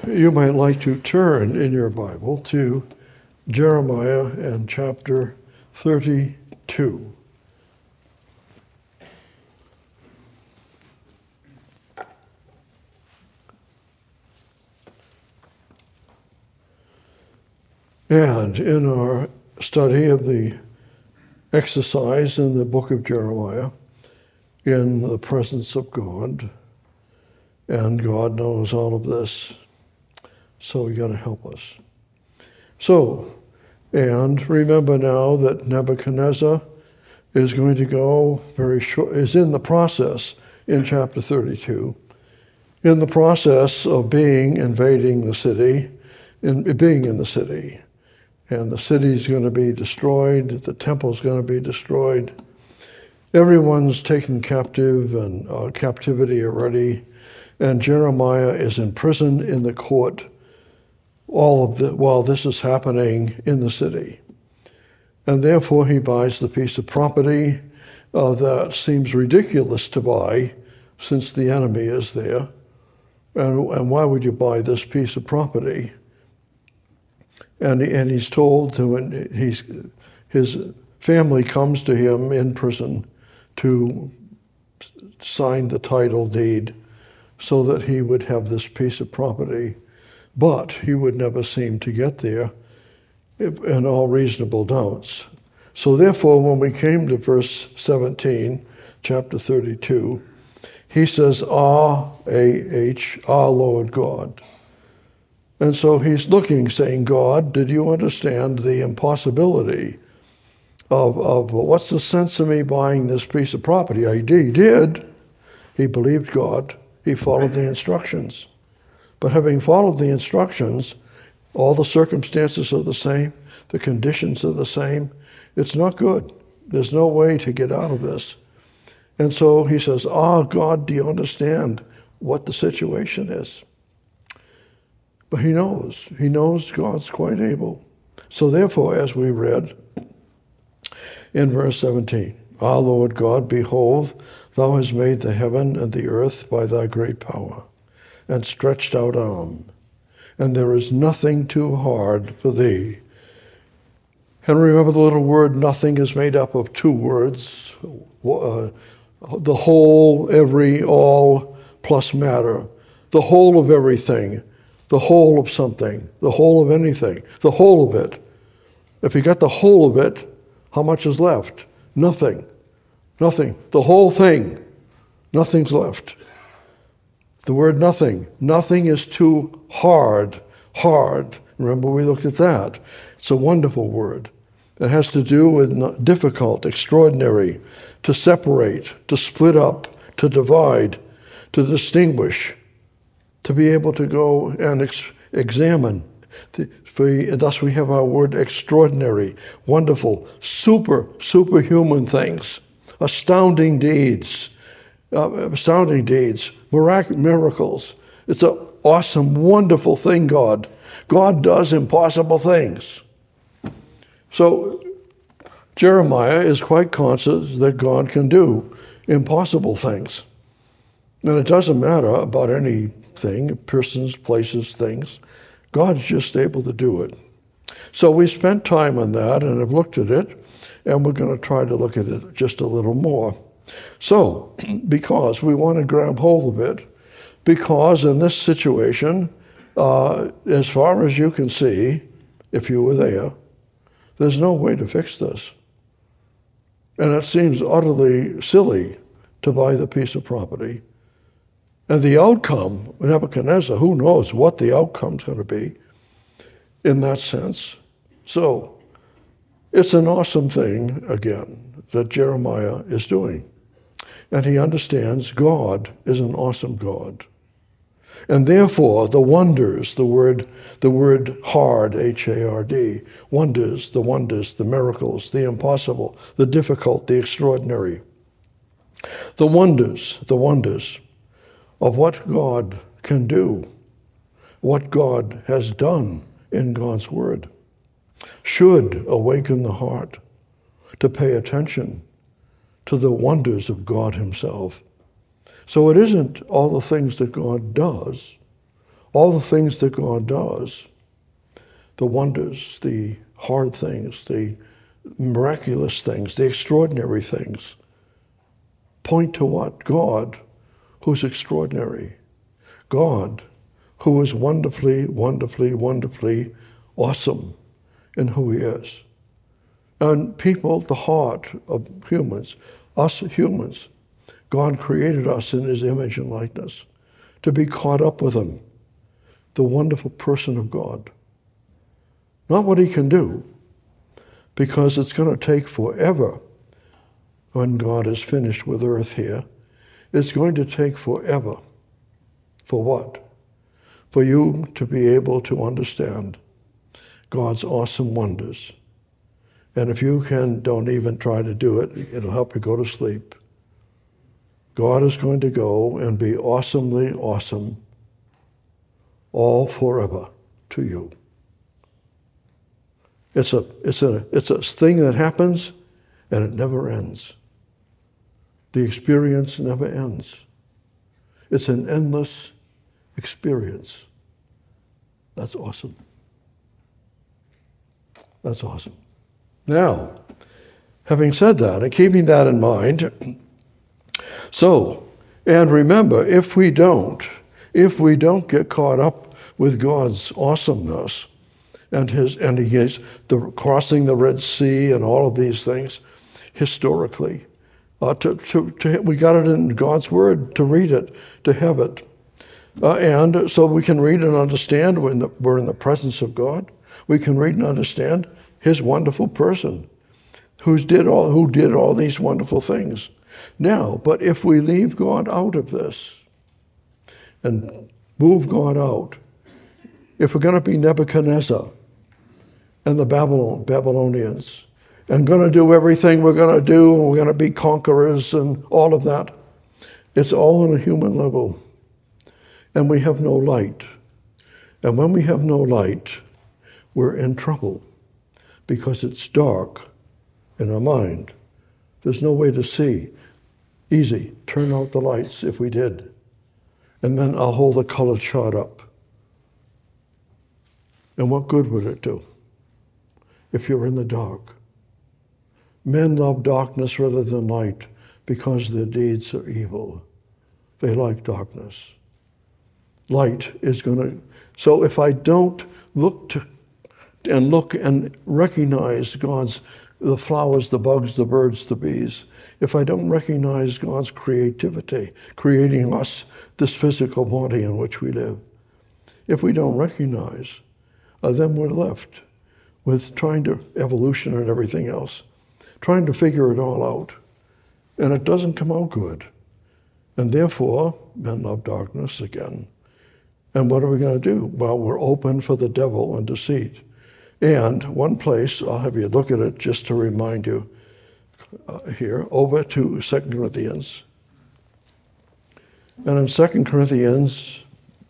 You might like to turn in your Bible to Jeremiah and chapter 32. And in our study of the exercise in the book of Jeremiah, in the presence of God, and God knows all of this, so He got to help us. So, and remember now that Nebuchadnezzar is going to go is in the process in chapter 32, in the process of invading the city, being in the city. And the city's going to be destroyed, the temple's going to be destroyed. Everyone's taken captive and captivity already, and Jeremiah is imprisoned in the court while this is happening in the city. And therefore he buys the piece of property that seems ridiculous to buy since the enemy is there. And why would you buy this piece of property? And he's told his family comes to him in prison to sign the title deed so that he would have this piece of property. But he would never seem to get there in all reasonable doubts. So therefore, when we came to verse 17, chapter 32, he says, Lord God. And so he's looking, saying, God, did you understand the impossibility of what's the sense of me buying this piece of property? He did. He believed God. He followed the instructions. But having followed the instructions, all the circumstances are the same, the conditions are the same. It's not good. There's no way to get out of this. And so he says, God, do you understand what the situation is? But he knows. He knows God's quite able. So therefore, as we read in verse 17, Lord God, behold, thou hast made the heaven and the earth by thy great power and stretched out arm, and there is nothing too hard for thee. And remember, the little word nothing is made up of two words, the whole, every, all, plus matter, the whole of everything, the whole of something, the whole of anything, the whole of it. If you got the whole of it, how much is left? Nothing. Nothing. The whole thing. Nothing's left. The word nothing. Nothing is too hard. Hard. Remember we looked at that. It's a wonderful word. It has to do with difficult, extraordinary, to separate, to split up, to divide, to distinguish, to be able to go and examine. Thus we have our word extraordinary, wonderful, superhuman things, astounding deeds, miracles. It's an awesome, wonderful thing, God. God does impossible things. So Jeremiah is quite conscious that God can do impossible things. And it doesn't matter about anything, persons, places, things. God's just able to do it. So we spent time on that and have looked at it, and we're going to try to look at it just a little more. So, because we want to grab hold of it, because in this situation, as far as you can see, if you were there's no way to fix this. And it seems utterly silly to buy the piece of property. And the outcome, Nebuchadnezzar, who knows what the outcome's going to be in that sense. So, it's an awesome thing, again, that Jeremiah is doing. And he understands God is an awesome God. And therefore, the wonders, the word hard, H-A-R-D, wonders, the miracles, the impossible, the difficult, the extraordinary. The wonders of what God can do, what God has done in God's word, should awaken the heart to pay attention to the wonders of God himself. So it isn't all the things that God does, all the things that God does, the wonders, the hard things, the miraculous things, the extraordinary things, point to what? God, who's extraordinary. God, who is wonderfully, wonderfully, wonderfully awesome in who he is. And people, the heart of humans, us humans, God created us in his image and likeness to be caught up with him, the wonderful person of God. Not what he can do, because it's going to take forever when God is finished with earth here. It's going to take forever. For what? For you to be able to understand God's awesome wonders. And if you don't even try to do it, it'll help you go to sleep. God is going to go and be awesomely awesome all forever to you. It's a thing that happens and it never ends. The experience never ends. It's an endless experience. That's awesome. That's awesome. Now, having said that and keeping that in mind, and remember, if we don't get caught up with God's awesomeness and his crossing the Red Sea and all of these things historically, we got it in God's Word to read it, to have it. And so we can read and understand when we're in the presence of God. We can read and understand his wonderful person who did all these wonderful things. Now, but if we leave God out of this and move God out, if we're going to be Nebuchadnezzar and the Babylonians and going to do everything we're going to do, and we're going to be conquerors and all of that, it's all on a human level. And we have no light. And when we have no light, we're in trouble because it's dark in our mind. There's no way to see. Easy, turn out the lights if we did. And then I'll hold the colored chart up. And what good would it do if you're in the dark? Men love darkness rather than light because their deeds are evil. They like darkness. Light is going to... So if I don't look and recognize the flowers, the bugs, the birds, the bees, if I don't recognize God's creativity, creating us, this physical body in which we live, if we don't recognize, then we're left with evolution and everything else, trying to figure it all out. And it doesn't come out good. And therefore, men love darkness again. And what are we going to do? Well, we're open for the devil and deceit. And one place, I'll have you look at it just to remind you here, over to 2 Corinthians. And in 2 Corinthians,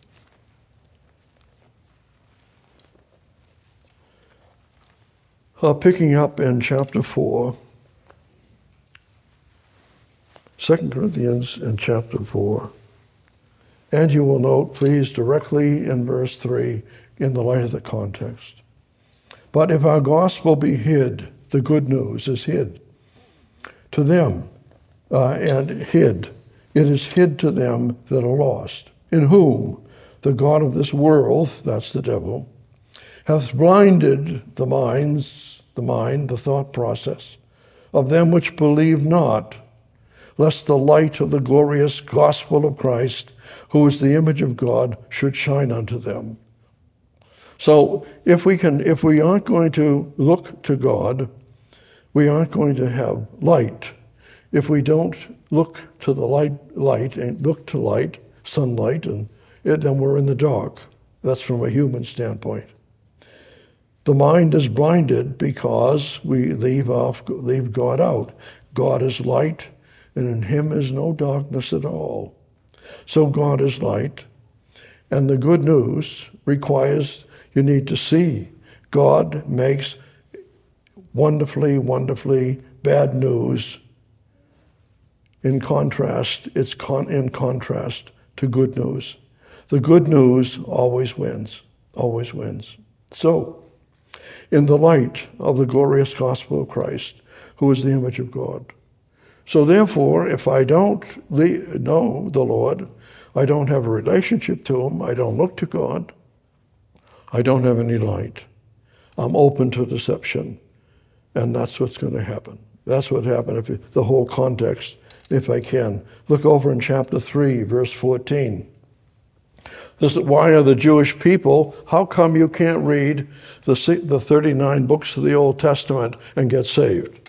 picking up in chapter 4, 2 Corinthians in chapter 4, and you will note, please, directly in verse 3, in the light of the context. But if our gospel be hid, the good news is hid to them, it is hid to them that are lost, in whom the God of this world, that's the devil, hath blinded the mind, the thought process, of them which believe not, lest the light of the glorious gospel of Christ, who is the image of God, should shine unto them. So if we aren't going to look to God, we aren't going to have light. If we don't look to the light and look to light, sunlight, then we're in the dark. That's from a human standpoint. The mind is blinded because we leave God out. God is light, and in him is no darkness at all. So God is light, and the good news requires you need to see. God makes wonderfully, wonderfully bad news. In contrast, it's in contrast to good news. The good news always wins, always wins. So, in the light of the glorious gospel of Christ, who is the image of God. So therefore, if I don't know the Lord, I don't have a relationship to him, I don't look to God, I don't have any light. I'm open to deception. And that's what's going to happen. That's what happened, the whole context, if I can. Look over in chapter 3, verse 14. Why are the Jewish people, how come you can't read the 39 books of the Old Testament and get saved?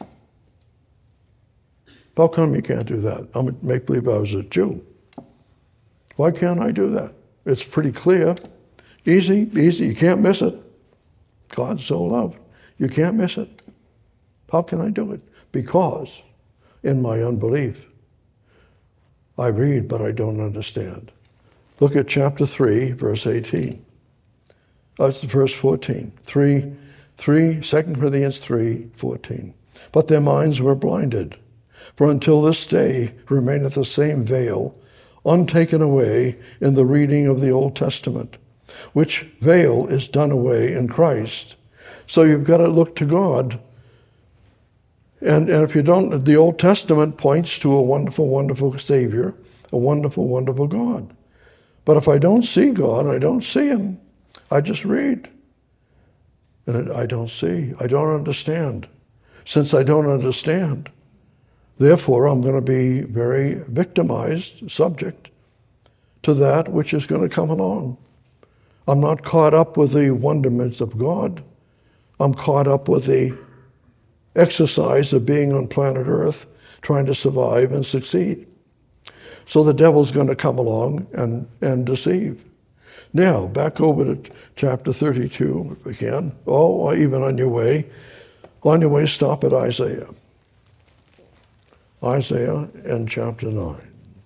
How come you can't do that? I'm going to make believe I was a Jew. Why can't I do that? It's pretty clear. Easy, easy. You can't miss it. God so loved. You can't miss it. How can I do it? Because in my unbelief, I read, but I don't understand. Look at chapter 3, verse 18. That's verse 14. 2 Corinthians 3, 14. But their minds were blinded. For until this day remaineth the same veil, untaken away in the reading of the Old Testament, which veil is done away in Christ. So you've got to look to God. And if you don't, the Old Testament points to a wonderful, wonderful Savior, a wonderful, wonderful God. But if I don't see God, I don't see him. I just read. And I don't see. I don't understand. Since I don't understand, therefore I'm going to be very victimized, subject to that which is going to come along. I'm not caught up with the wonderments of God. I'm caught up with the exercise of being on planet Earth, trying to survive and succeed. So the devil's going to come along and deceive. Now, back over to chapter 32, if we can. Or even on your way, stop at Isaiah. Isaiah in chapter 9.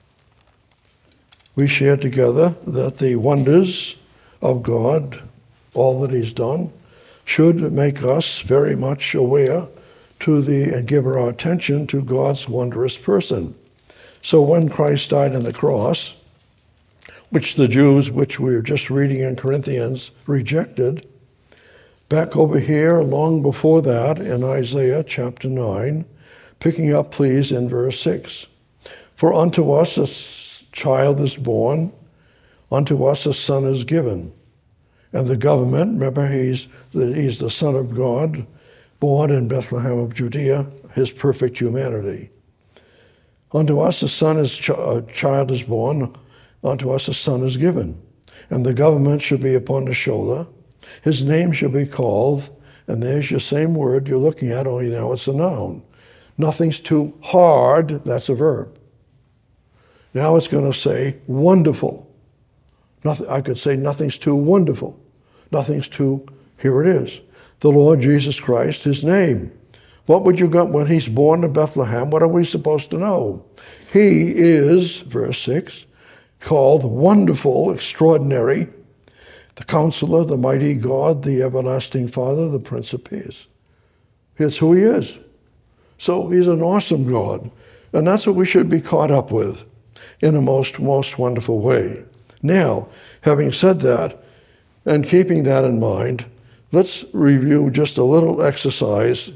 We share together that the wonders of God, all that he's done, should make us very much aware and give our attention to God's wondrous person. So when Christ died on the cross, which the Jews, which we were just reading in Corinthians, rejected, back over here, long before that, in Isaiah chapter 9, picking up, please, in verse 6. For unto us a child is born, unto us a son is given. And the government, remember, he's the Son of God, born in Bethlehem of Judea, his perfect humanity. Unto us a child is born, unto us a son is given. And the government shall be upon his shoulder. His name shall be called, and there's your same word you're looking at, only now it's a noun. Nothing's too hard, that's a verb. Now it's going to say wonderful. I could say nothing's too wonderful. Nothing's too, here it is. The Lord Jesus Christ, his name. What would you got when he's born in Bethlehem? What are we supposed to know? He is, verse 6, called Wonderful, Extraordinary, the Counselor, the Mighty God, the Everlasting Father, the Prince of Peace. It's who he is. So he's an awesome God. And that's what we should be caught up with in a most, most wonderful way. Now, having said that, and keeping that in mind, let's review just a little exercise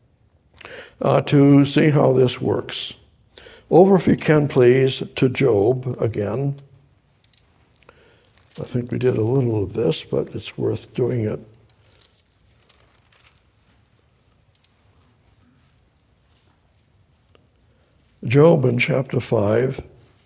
to see how this works. Over, if you can, please, to Job again. I think we did a little of this, but it's worth doing it. Job in chapter 5.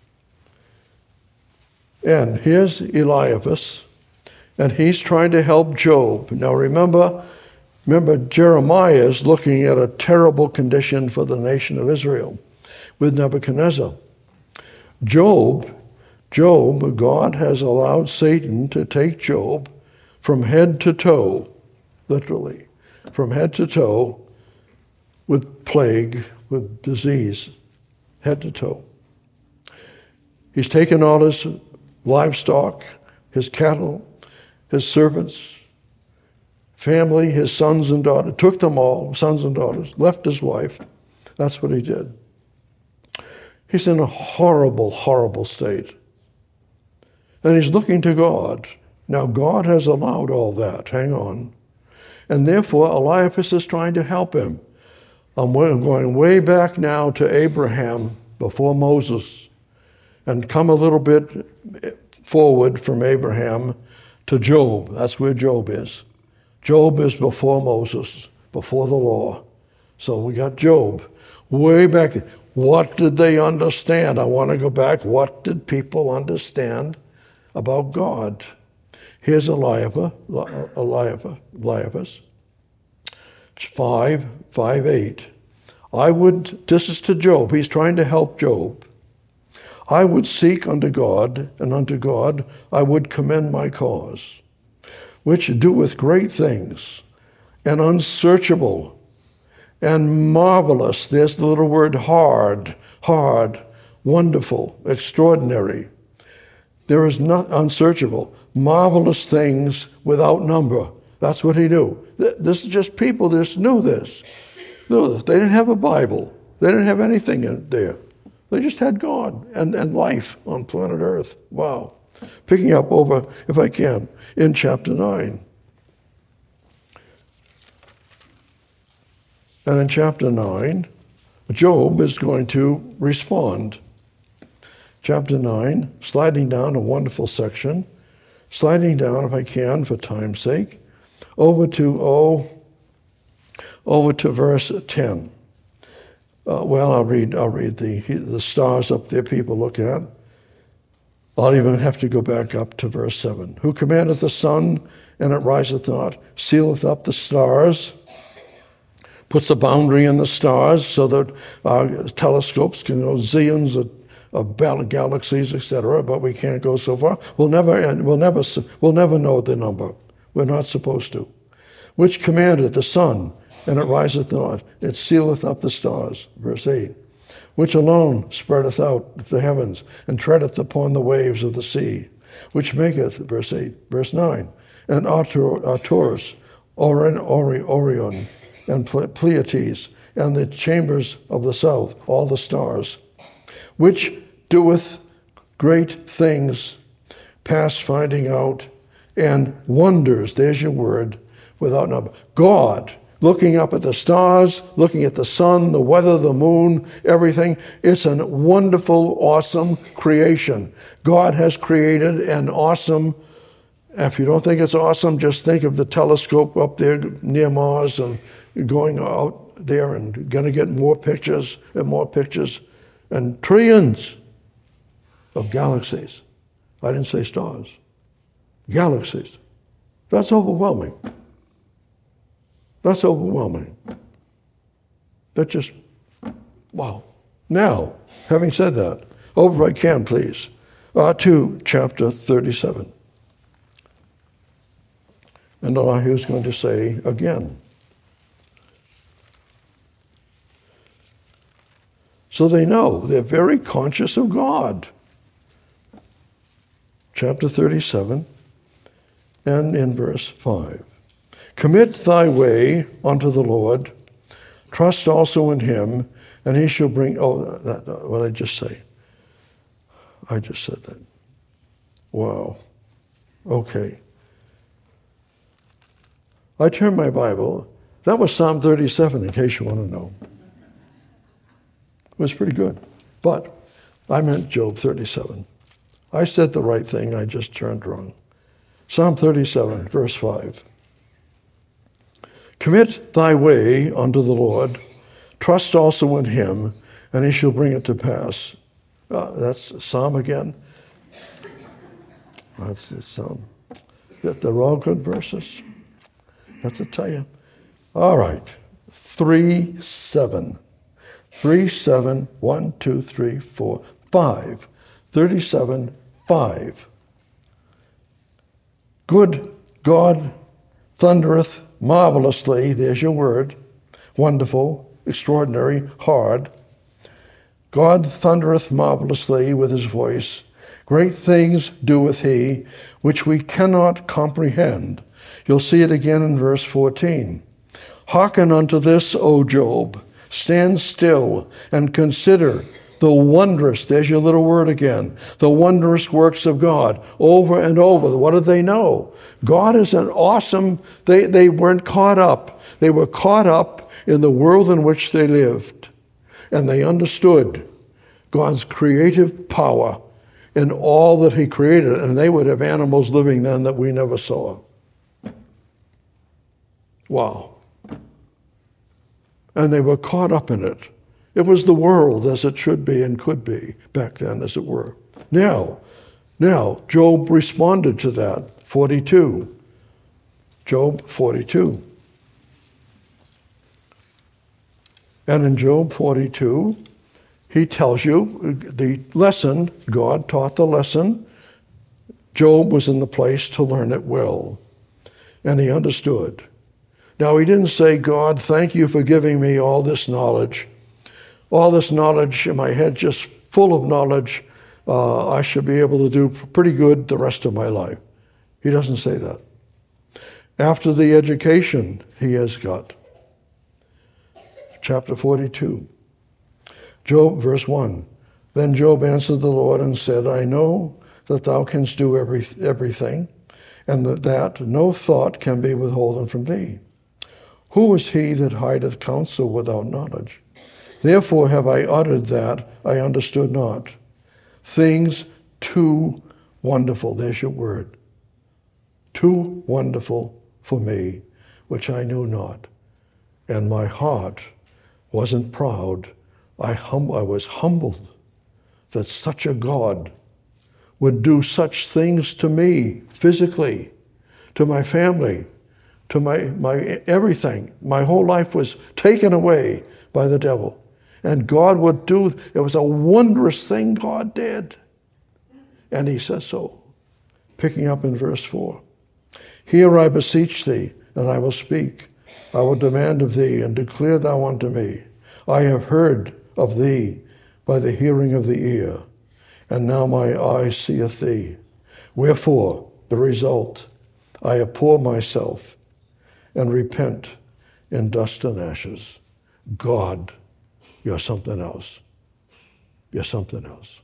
And here's Eliphaz, and he's trying to help Job. Now remember, Jeremiah is looking at a terrible condition for the nation of Israel with Nebuchadnezzar. Job, God has allowed Satan to take Job from head to toe, literally, from head to toe, with plague, with disease, head to toe. He's taken all his livestock, his cattle, his servants, family, his sons and daughters, took them all, sons and daughters, left his wife. That's what he did. He's in a horrible, horrible state. And he's looking to God. Now, God has allowed all that. Hang on. And therefore, Eliphaz is trying to help him. I'm going way back now to Abraham before Moses, and come a little bit forward from Abraham to Job. That's where Job is. Job is before Moses, before the law. So we got Job way back there. What did they understand? I want to go back. What did people understand about God? Here's Eliphaz, 5:8. This is to Job. He's trying to help Job. I would seek unto God, and unto God I would commend my cause, which doeth great things, and unsearchable, and marvelous. There's the little word hard, wonderful, extraordinary. There is not unsearchable, marvelous things without number. That's what he knew. This is just people just knew this. They didn't have a Bible. They didn't have anything in there. They just had God and life on planet Earth. Wow. Picking up over, if I can, in chapter 9. And in chapter 9, Job is going to respond. Chapter 9, sliding down a wonderful section, sliding down, if I can, for time's sake, over to verse 10. I'll read the stars up there people look at. I'll even have to go back up to verse 7. Who commandeth the sun, and it riseth not, sealeth up the stars, puts a boundary in the stars so that our telescopes can go zillions of galaxies, etc., but we can't go so far. We'll never know the number. We're not supposed to. Which commandeth the sun, and it riseth not, it sealeth up the stars. Verse 8. Which alone spreadeth out the heavens, and treadeth upon the waves of the sea. Which maketh, verse 8, verse 9, and Arcturus, Orion, and Pleiades, and the chambers of the south, all the stars. Which doeth great things, past finding out, and wonders, there's your word, without number. God, looking up at the stars, looking at the sun, the weather, the moon, everything. It's a wonderful, awesome creation. God has created an awesome, if you don't think it's awesome, just think of the telescope up there near Mars and going out there and going to get more pictures and trillions of galaxies. I didn't say stars. Galaxies. That's overwhelming. That's overwhelming. That's just, wow. Now, having said that, over if I can, please, to chapter 37. And he was going to say again. So they know, they're very conscious of God. Chapter 37, and in verse 5. Commit thy way unto the Lord, trust also in him, and he shall bring, what did I just say? I just said that. Wow. Okay. I turned my Bible. That was Psalm 37, in case you want to know. It was pretty good. But I meant Job 37. I said the right thing, I just turned wrong. Psalm 37, verse 5. Commit thy way unto the Lord, trust also in him, and he shall bring it to pass. That's Psalm again. That's Psalm. They're all good verses. That's to tell you. All right. 3:7. 3:7, 1, 2, 3, 4, 5. 37, 5. Good God thundereth marvelously, there's your word, wonderful, extraordinary, hard. God thundereth marvelously with his voice. Great things doeth he, which we cannot comprehend. You'll see it again in verse 14. Hearken unto this, O Job. Stand still and consider The wondrous, there's your little word again, the wondrous works of God, over and over. What did they know? God is an awesome, they weren't caught up. They were caught up in the world in which they lived. And they understood God's creative power in all that he created. And they would have animals living then that we never saw. Wow. And they were caught up in it. It was the world as it should be and could be back then, as it were. Now, Job responded to that. 42. Job 42. And in Job 42, he tells you the lesson, God taught the lesson. Job was in the place to learn it well. And he understood. Now, he didn't say, God, thank you for giving me all this knowledge. All this knowledge in my head, just full of knowledge, I should be able to do pretty good the rest of my life. He doesn't say that. After the education he has got. Chapter 42. Job, verse 1. Then Job answered the Lord and said, I know that thou canst do everything, and that no thought can be withholden from thee. Who is he that hideth counsel without knowledge? Therefore have I uttered that I understood not. Things too wonderful, there's your word, too wonderful for me, which I knew not. And my heart wasn't proud. I was humbled that such a God would do such things to me physically, to my family, to my everything. My whole life was taken away by the devil. And God would do, it was a wondrous thing God did. And he says so. Picking up in verse 4. Hear, I beseech thee, and I will speak. I will demand of thee, and declare thou unto me. I have heard of thee by the hearing of the ear, and now my eye seeth thee. Wherefore, the result, I abhor myself, and repent in dust and ashes. God, you're something else. You're something else.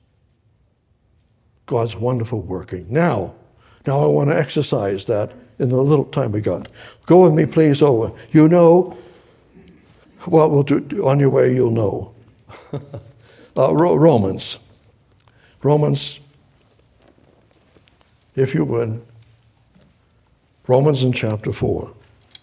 God's wonderful working. Now I want to exercise that in the little time we got. Go with me, please, over. You know, well, we'll do on your way, you'll know. Romans, if you would. Romans in chapter 4.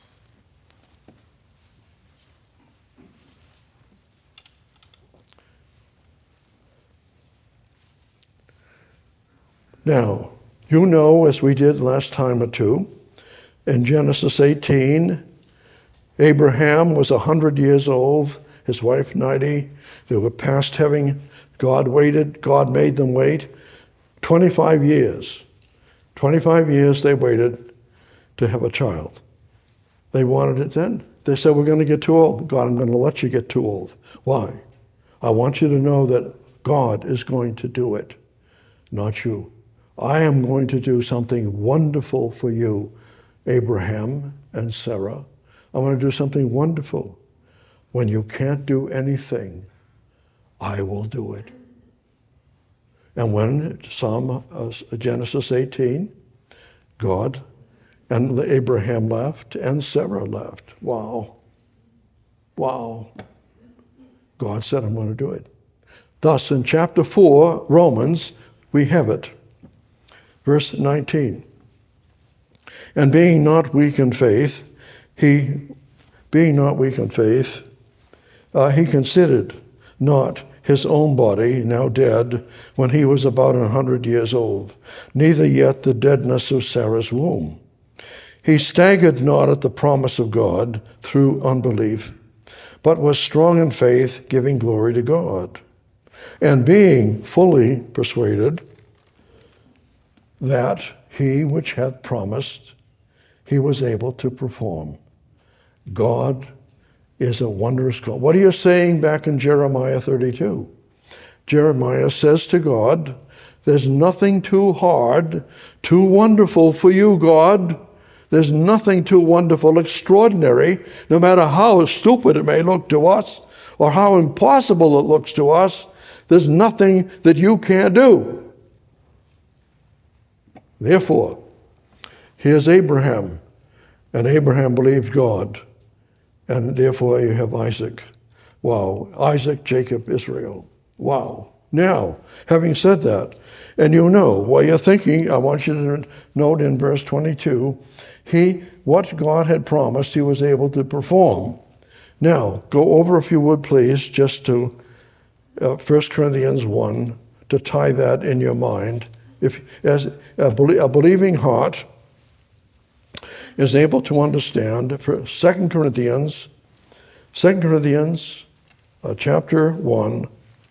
Now, you know, as we did last time or two, in Genesis 18, Abraham was 100 years old, his wife 90. They were past having, God waited, God made them wait. 25 years. 25 years they waited to have a child. They wanted it then. They said, we're going to get too old. God, I'm going to let you get too old. Why? I want you to know that God is going to do it, not you. I am going to do something wonderful for you, Abraham and Sarah. I'm going to do something wonderful. When you can't do anything, I will do it. And when Genesis 18, God and Abraham left and Sarah left. Wow. God said, I'm going to do it. Thus, in chapter 4, Romans, we have it. Verse 19. And being not weak in faith, he considered not his own body, now dead, when he was about 100 years old, neither yet the deadness of Sarah's womb. He staggered not at the promise of God through unbelief, but was strong in faith, giving glory to God, and being fully persuaded that he which hath promised, he was able to perform. God is a wondrous God. What are you saying back in Jeremiah 32? Jeremiah says to God, there's nothing too hard, too wonderful for you, God. There's nothing too wonderful, extraordinary, no matter how stupid it may look to us or how impossible it looks to us. There's nothing that you can't do. Therefore, here's Abraham, and Abraham believed God, and therefore you have Isaac. Wow. Isaac, Jacob, Israel. Wow. Now, having said that, and you know, while you're thinking, I want you to note in verse 22, what God had promised, he was able to perform. Now, go over, if you would please, just to 1 Corinthians 1, to tie that in your mind. If as a believing heart is able to understand, for 2 Corinthians chapter 1,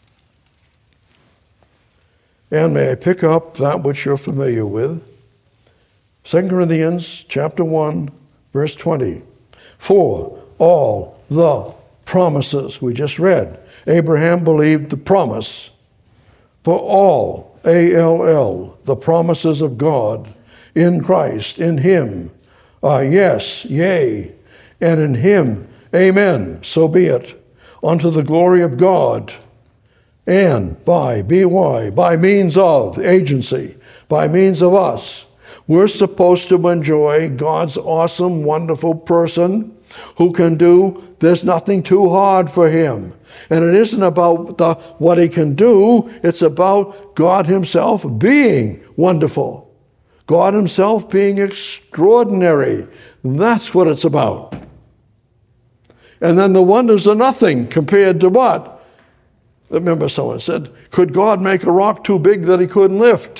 and may I pick up that which you're familiar with. 2 Corinthians chapter 1, verse 20. For all the promises we just read, Abraham believed the promise. For all, A-L-L, the promises of God in Christ, in him, are yes, yea, and in him, amen, so be it, unto the glory of God, and by, B-Y, by means of, agency, by means of us, we're supposed to enjoy God's awesome, wonderful person who can do, there's nothing too hard for him. And it isn't about what he can do, it's about God himself being wonderful. God himself being extraordinary. That's what it's about. And then the wonders are nothing compared to what? Remember someone said, could God make a rock too big that he couldn't lift?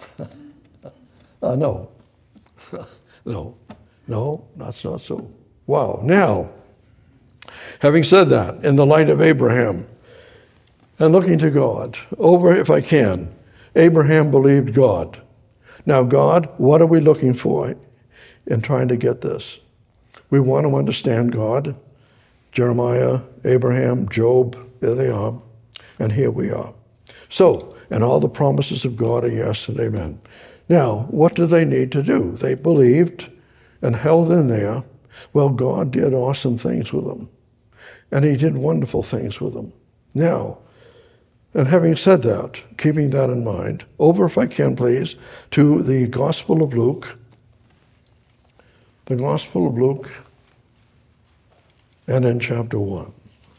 No. No, that's not so. Wow. Now, having said that, in the light of Abraham, and looking to God, over, if I can, Abraham believed God. Now, God, what are we looking for in trying to get this? We want to understand God. Jeremiah, Abraham, Job, there they are. And here we are. So, and all the promises of God are yes and amen. Now, what do they need to do? They believed and held in there. Well, God did awesome things with them. And he did wonderful things with them. Now, and having said that, keeping that in mind, over, if I can please, to the Gospel of Luke. The Gospel of Luke, and in chapter 1.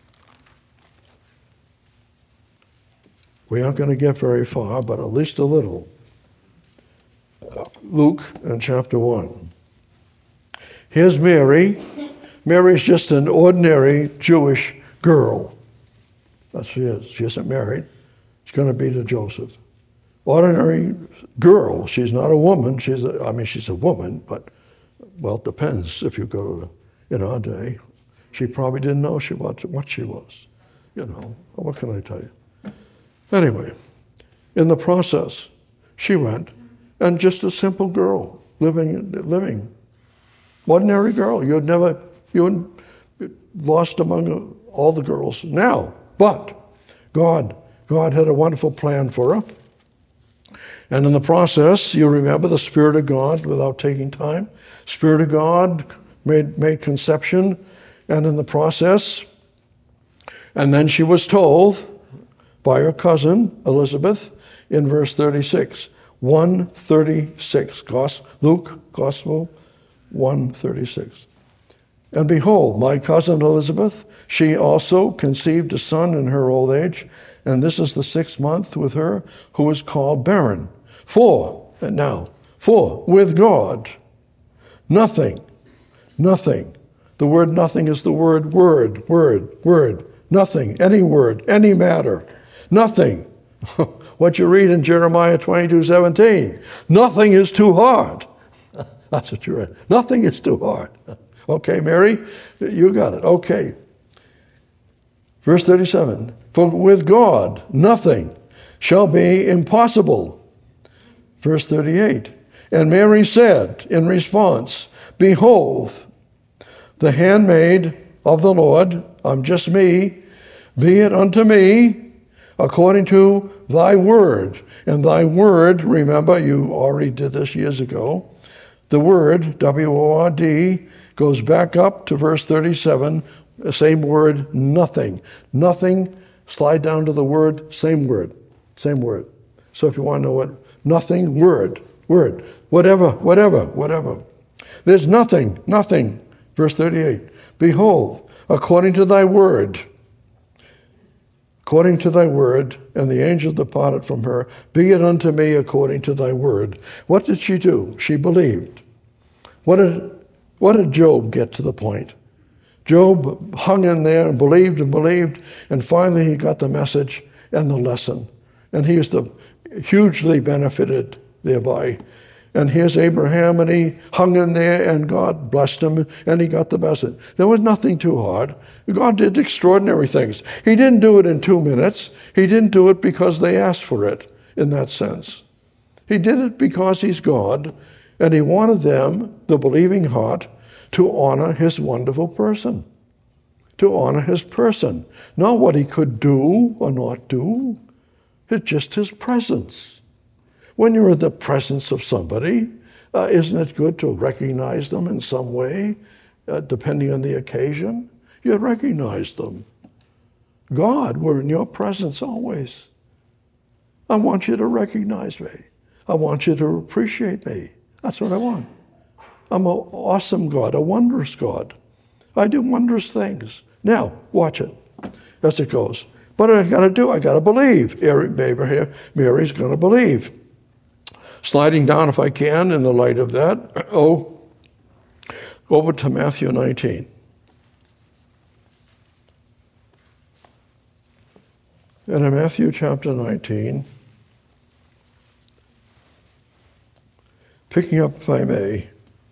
We aren't going to get very far, but at least a little. Luke and chapter 1. Here's Mary. Mary's just an ordinary Jewish girl. That's what she is. She isn't married. She's going to be to Joseph. Ordinary girl. She's not a woman. She's a woman, but, well, it depends if you go to, in our day. She probably didn't know what she was. You know, what can I tell you? Anyway, in the process, she went, and just a simple girl, living. Ordinary girl. You lost among all the girls now. But God had a wonderful plan for her. And in the process, you remember the Spirit of God, without taking time, Spirit of God made conception, and in the process, and then she was told by her cousin, Elizabeth, in verse 36, 1:36, Luke, Gospel 1:36. And behold, my cousin Elizabeth, she also conceived a son in her old age, and this is the 6th month with her, who is called barren. For with God, nothing. The word nothing is the word, nothing, any word, any matter, nothing. What you read in Jeremiah 22:17, nothing is too hard. That's what you read. Nothing is too hard. Okay, Mary, you got it. Okay. Verse 37, for with God nothing shall be impossible. Verse 38, and Mary said in response, behold, the handmaid of the Lord, I'm just me, be it unto me according to thy word. And thy word, remember, you already did this years ago. The word, W-O-R-D, goes back up to verse 37, the same word, nothing. Nothing slide down to the word, same word, same word. So if you want to know what, nothing, word, whatever. There's nothing. Verse 38, behold, according to thy word, and the angel departed from her, be it unto me according to thy word. What did she do? She believed. What did Job get to the point? Job hung in there and believed, and finally he got the message and the lesson. And he was hugely benefited thereby. And here's Abraham, and he hung in there, and God blessed him, and he got the message. There was nothing too hard. God did extraordinary things. He didn't do it in 2 minutes. He didn't do it because they asked for it, in that sense. He did it because he's God, and he wanted them, the believing heart, to honor his wonderful person. To honor his person. Not what he could do or not do. It's just his presence. When you're in the presence of somebody, isn't it good to recognize them in some way, depending on the occasion? You recognize them. God, we're in your presence always. I want you to recognize me. I want you to appreciate me. That's what I want. I'm an awesome God, a wondrous God. I do wondrous things. Now, watch it as it goes. What I got to believe. Mary's going to believe. Sliding down, if I can, in the light of that, over to Matthew 19. And in Matthew chapter 19, picking up, if I may,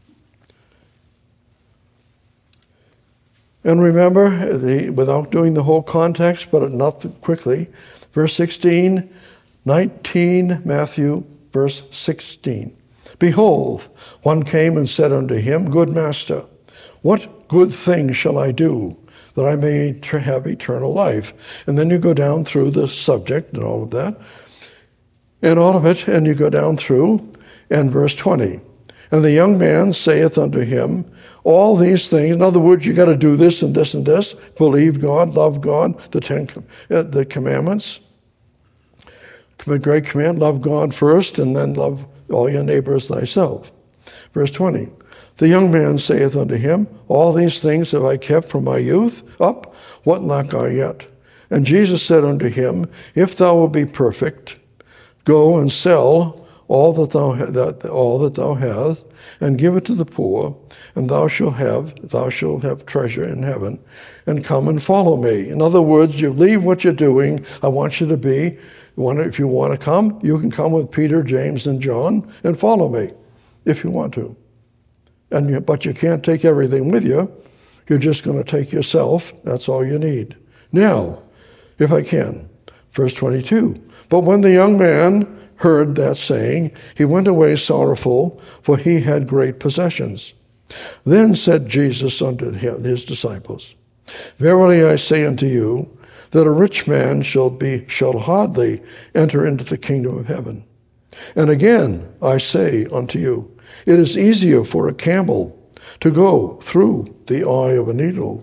and remember, without doing the whole context, but enough quickly, verse 16, 19, Matthew, verse 16. Behold, one came and said unto him, Good master, what good thing shall I do that I may have eternal life? And then you go down through the subject and all of that, and you go down through, and verse 20. And the young man saith unto him, all these things, in other words, you got to do this and this and this, believe God, love God, the commandments. The great command, love God first, and then love all your neighbors thyself. Verse 20, the young man saith unto him, all these things have I kept from my youth up, what lack I yet? And Jesus said unto him, if thou wilt be perfect, go and sell all that thou hast, and give it to the poor, and thou shalt have treasure in heaven, and come and follow me. In other words, you leave what you're doing. I want you to be. If you want to come, you can come with Peter, James, and John, and follow me, if you want to. But you can't take everything with you. You're just going to take yourself. That's all you need. Now, if I can, verse 22. But when the young man heard that saying, he went away sorrowful, for he had great possessions. Then said Jesus unto his disciples, verily I say unto you, that a rich man shall hardly enter into the kingdom of heaven. And again I say unto you, it is easier for a camel to go through the eye of a needle,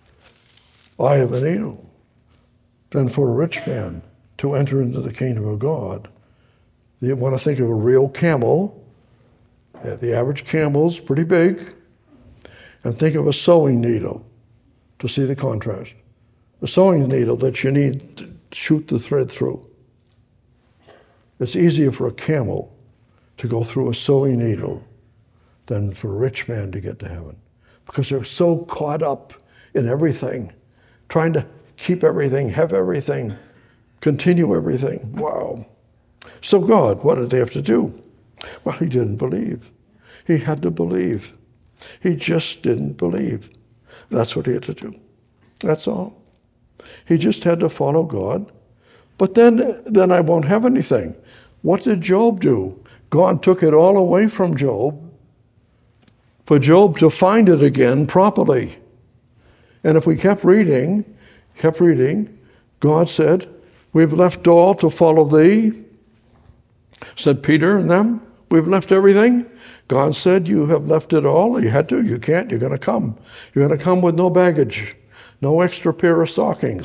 than for a rich man to enter into the kingdom of God. You want to think of a real camel. The average camel's pretty big. And think of a sewing needle to see the contrast. A sewing needle that you need to shoot the thread through. It's easier for a camel to go through a sewing needle than for a rich man to get to heaven. Because they're so caught up in everything, trying to keep everything, have everything, continue everything. Wow. So God, what did they have to do? Well, he didn't believe. He had to believe. He just didn't believe. That's what he had to do. That's all. He just had to follow God. But then I won't have anything. What did Job do? God took it all away from Job for Job to find it again properly. And if we kept reading, God said, we've left all to follow thee. Said Peter and them, we've left everything. God said, you have left it all. You had to, you can't, you're going to come. You're going to come with no baggage, no extra pair of stockings.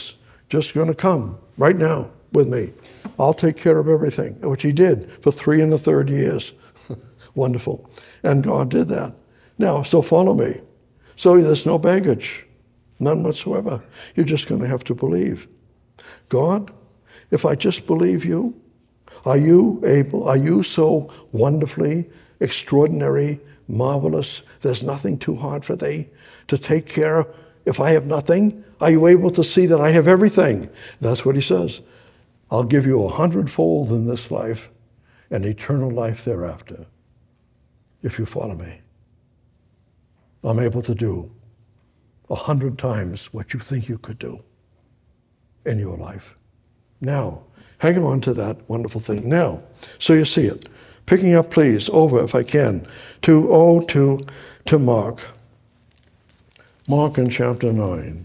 just going to come right now with me. I'll take care of everything, which he did for 3 1/3 years. Wonderful. And God did that. Now, so follow me. So there's no baggage, none whatsoever. You're just going to have to believe. God, if I just believe you, are you so wonderfully, extraordinary, marvelous, there's nothing too hard for thee to take care of? If I have nothing, are you able to see that I have everything? That's what he says. I'll give you 100-fold in this life and eternal life thereafter, if you follow me. I'm able to do 100 times what you think you could do in your life. Now, hang on to that wonderful thing now, so you see it. Picking up, please, over, if I can, to Mark. Mark in chapter 9.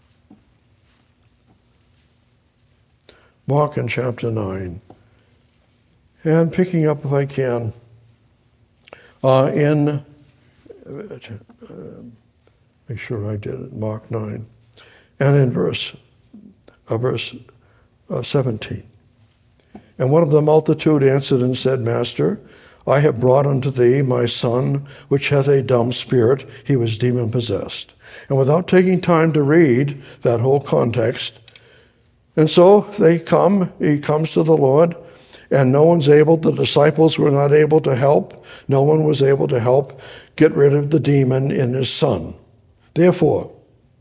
Mark in chapter 9. And picking up, if I can, make sure I did it, Mark 9, and in verse 17. And one of the multitude answered and said, Master, I have brought unto thee my son, which hath a dumb spirit. He was demon-possessed. And without taking time to read that whole context, and so he comes to the Lord, and the disciples were not able to help. No one was able to help get rid of the demon in his son. Therefore,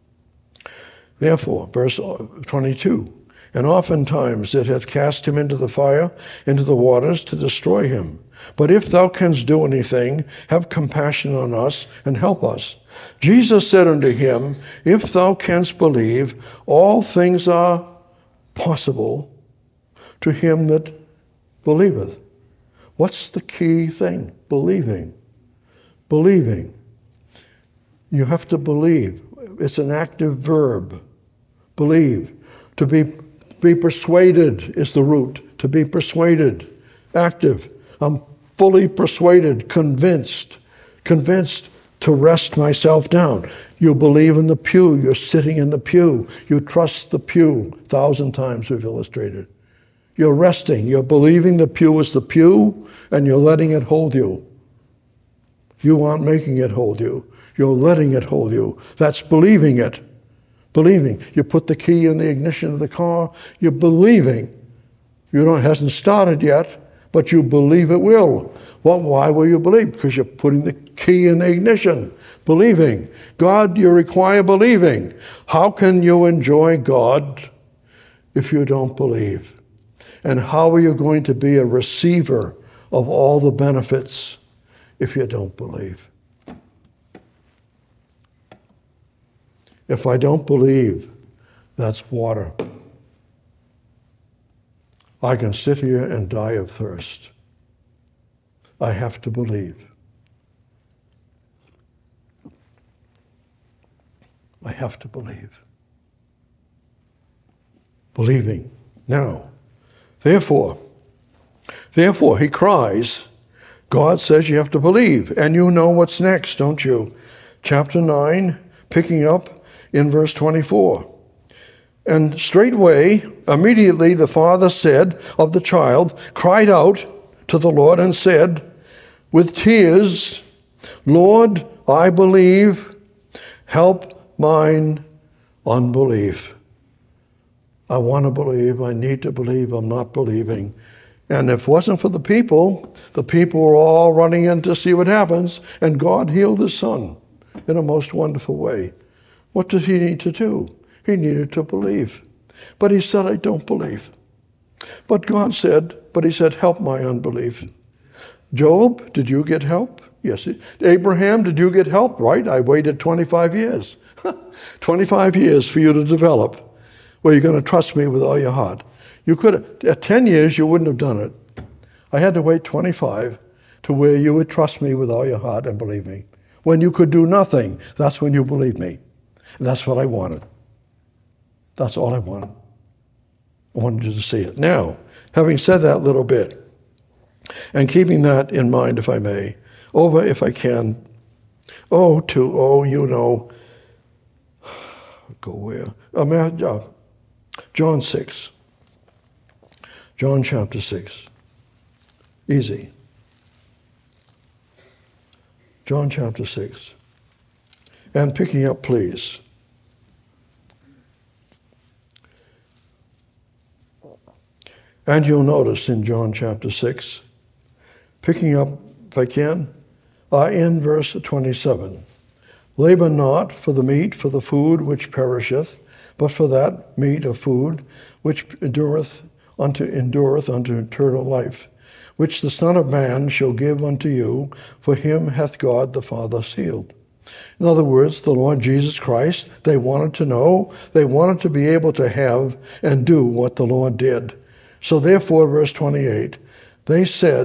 verse 22, and oftentimes it hath cast him into the fire, into the waters, to destroy him. But if thou canst do anything, have compassion on us and help us. Jesus said unto him, If thou canst believe, all things are possible to him that believeth. What's the key thing? Believing. Believing. You have to believe. It's an active verb. Believe. To be persuaded is the root. To be persuaded. Active. I'm fully persuaded, convinced to rest myself down. You believe in the pew. You're sitting in the pew. You trust the pew. 1,000 times we've illustrated. You're resting. You're believing the pew is the pew, and you're letting it hold you. You aren't making it hold you. You're letting it hold you. That's believing it. Believing. You put the key in the ignition of the car. You're believing. It hasn't started yet, but you believe it will. Well, why will you believe? Because you're putting the key in the ignition. Believing. God, you require believing. How can you enjoy God if you don't believe? And how are you going to be a receiver of all the benefits if you don't believe? If I don't believe, that's water. I can sit here and die of thirst. I have to believe. I have to believe. Believing. Now, therefore, he cries, God says you have to believe. And you know what's next, don't you? Chapter 9, picking up in verse 24. And straightway, immediately the father said of the child, cried out to the Lord and said, with tears, Lord, I believe, help mine unbelief. I want to believe, I need to believe, I'm not believing. And if it wasn't for the people were all running in to see what happens, and God healed his son in a most wonderful way. What did he need to do? He needed to believe. But he said, I don't believe. But God said, help my unbelief. Job, did you get help? Yes. Abraham, did you get help? Right, I waited 25 years. 25 years for you to develop. Well, you're going to trust me with all your heart. You could, at 10 years, you wouldn't have done it. I had to wait 25 to where you would trust me with all your heart and believe me. When you could do nothing, that's when you believed me. And that's what I wanted. That's all I wanted. I wanted you to see it. Now, having said that little bit, and keeping that in mind, if I may, over, if I can, go where? John 6. John chapter 6. Easy. John chapter 6. And picking up, please. And you'll notice in John chapter 6, picking up, if I can, in verse 27. Labor not for the meat, for the food which perisheth, but for that meat of food which endureth unto eternal life, which the Son of Man shall give unto you, for him hath God the Father sealed. In other words, the Lord Jesus Christ, they wanted to know, they wanted to be able to have and do what the Lord did. So therefore, verse 28, they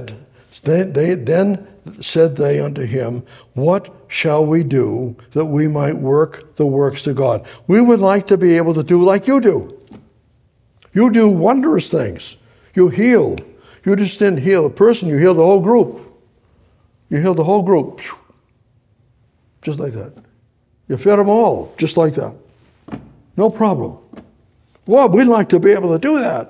then said they unto him, what shall we do that we might work the works of God? We would like to be able to do like you do. You do wondrous things. You heal. You just didn't heal a person, you healed the whole group. You healed the whole group. Just like that. You fed them all, just like that. No problem. Well, we'd like to be able to do that.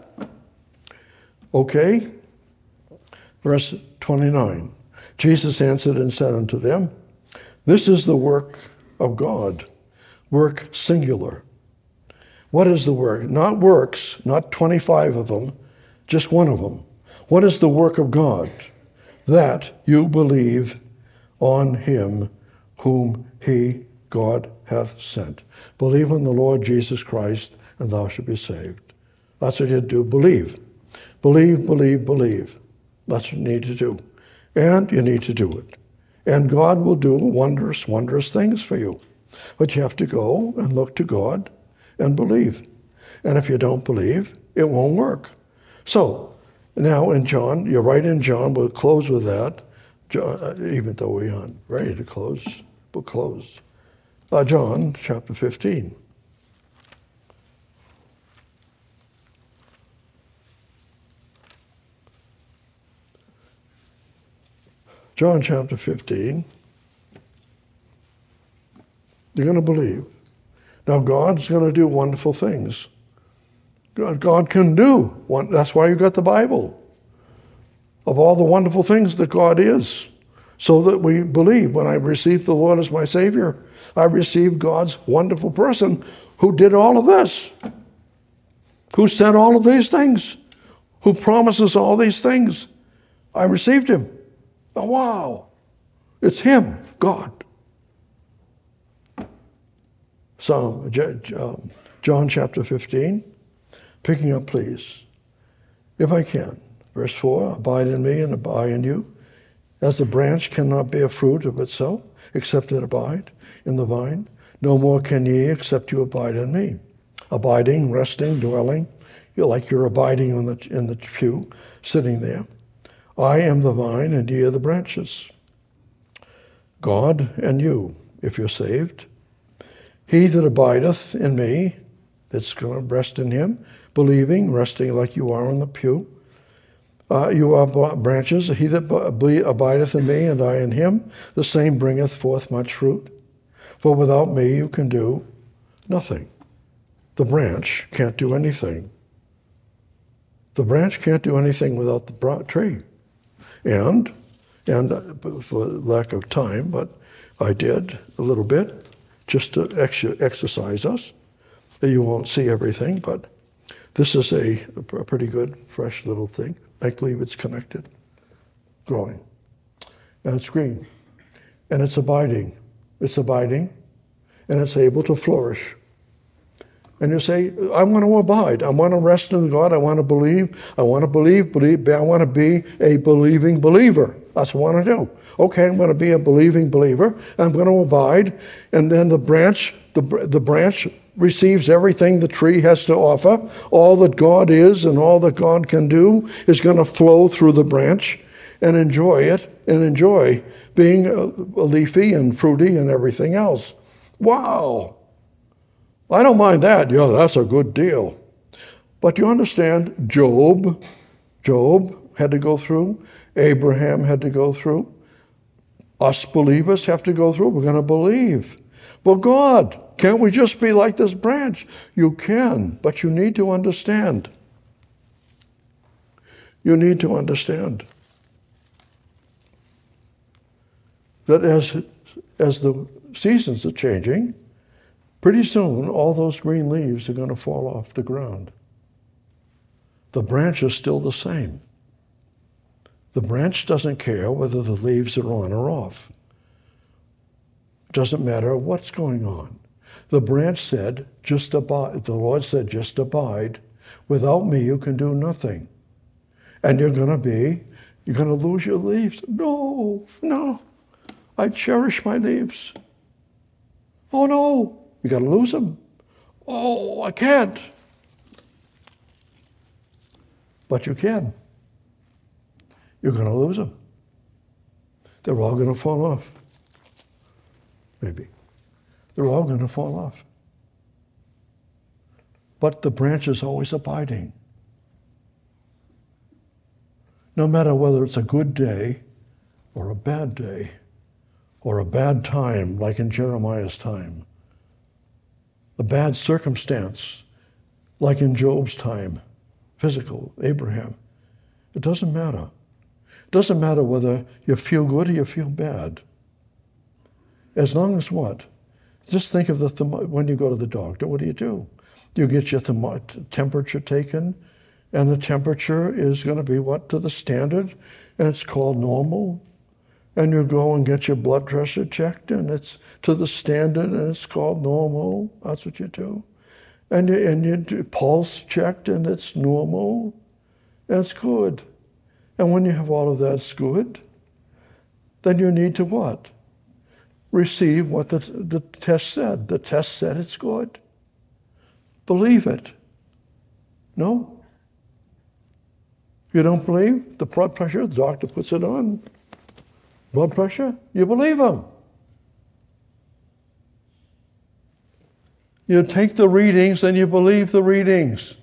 Okay. Verse 29. Jesus answered and said unto them, this is the work of God. Work singular. What is the work? Not works, not 25 of them, just one of them. What is the work of God? That you believe on him whom he, God, hath sent. Believe on the Lord Jesus Christ, and thou shalt be saved. That's what you do. Believe. Believe, believe, believe. That's what you need to do. And you need to do it. And God will do wondrous, wondrous things for you. But you have to go and look to God and believe. And if you don't believe, it won't work. So, now in John, you're right in John, we'll close with that. Even though we aren't ready to close, we'll close. John chapter 15. John chapter 15. You're going to believe. Now God's going to do wonderful things. God can do. That's why you got the Bible. Of all the wonderful things that God is. So that we believe. When I received the Lord as my Savior, I received God's wonderful person who did all of this. Who said all of these things. Who promises all these things. I received him. Oh, wow. It's him, God. So, John chapter 15, picking up, please, if I can. Verse 4, abide in me and I in you. As the branch cannot bear fruit of itself, except it abide in the vine, no more can ye except you abide in me. Abiding, resting, dwelling, you're abiding in the pew, sitting there. I am the vine, and ye are the branches. God and you, if you're saved. He that abideth in me, that's going to rest in him, believing, resting like you are on the pew. You are branches. He that abideth in me, and I in him, the same bringeth forth much fruit. For without me you can do nothing. The branch can't do anything. The branch can't do anything without the tree. And for lack of time, but I did a little bit just to exercise us. You won't see everything, but this is a pretty good, fresh little thing. I believe it's connected, growing. And it's green. And it's abiding. It's abiding, and it's able to flourish. And you say, I want to abide. I want to rest in God. I want to believe. I want to believe. I want to be a believing believer. That's what I want to do. Okay, I'm going to be a believing believer. I'm going to abide. And then the branch receives everything the tree has to offer. All that God is and all that God can do is going to flow through the branch and enjoy it and enjoy being leafy and fruity and everything else. Wow. I don't mind that. Yeah, that's a good deal. But you understand, Job had to go through. Abraham had to go through. Us believers have to go through. We're going to believe. Well, God, can't we just be like this branch? You can, but you need to understand. You need to understand that as the seasons are changing, pretty soon all those green leaves are going to fall off the ground. The branch is still the same. The branch doesn't care whether the leaves are on or off. It doesn't matter what's going on. The branch said, just abide. The Lord said, just abide. Without me, you can do nothing. And you're going to lose your leaves. No. I cherish my leaves. Oh no, you got to lose them. Oh, I can't. But you can. You're going to lose them. They're all going to fall off. Maybe. They're all going to fall off. But the branch is always abiding. No matter whether it's a good day or a bad day or a bad time, like in Jeremiah's time, a bad circumstance, like in Job's time, physical, Abraham. It doesn't matter. It doesn't matter whether you feel good or you feel bad. As long as what? Just think of when you go to the doctor, what do? You get your temperature taken, and the temperature is going to be what? To the standard, and it's called normal. And you go and get your blood pressure checked, and it's to the standard, and it's called normal. That's what you do. And you do pulse checked, and it's normal. That's good. And when you have all of that's good, then you need to what? Receive what the test said. The test said it's good. Believe it. No? You don't believe the blood pressure? The doctor puts it on. Blood pressure? You believe him. You take the readings and you believe the readings.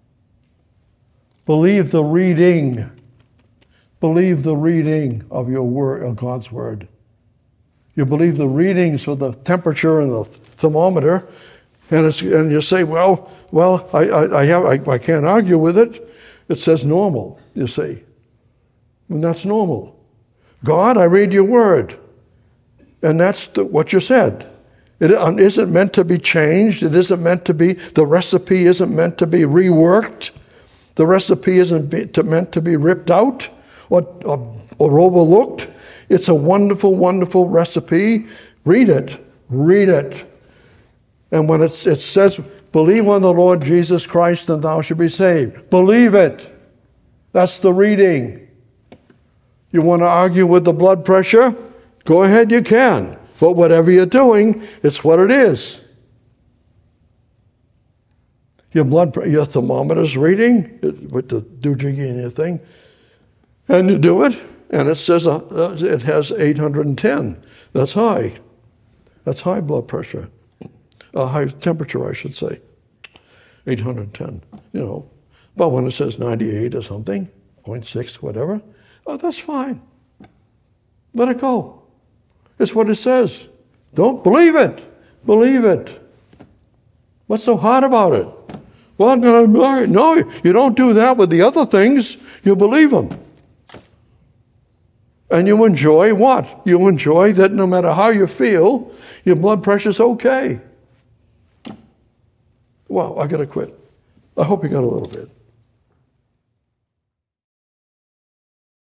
Believe the reading. Believe the reading of your word, of God's word. You believe the readings for the temperature and the thermometer, and you say, well, I can't argue with it. It says normal, you see. And that's normal. God, I read your word. And that's what you said. It isn't meant to be changed. It isn't meant to be, the recipe isn't meant to be reworked. The recipe isn't meant to be ripped out or overlooked. It's a wonderful, wonderful recipe. Read it. Read it. And when it says, believe on the Lord Jesus Christ and thou shalt be saved. Believe it. That's the reading. You want to argue with the blood pressure? Go ahead, you can. But whatever you're doing, it's what it is. Your thermometer's reading with the doohickey in your thing, and you do it, and it says it has 810. That's high. That's high blood pressure. High temperature, I should say. 810, But when it says 98 or something, 0.6, whatever, that's fine. Let it go. It's what it says. Don't believe it. Believe it. What's so hard about it? Well, I'm going to, no, you don't do that with the other things. You believe them. And you enjoy what? You enjoy that no matter how you feel, your blood pressure's okay. Wow, I got to quit. I hope you got a little bit.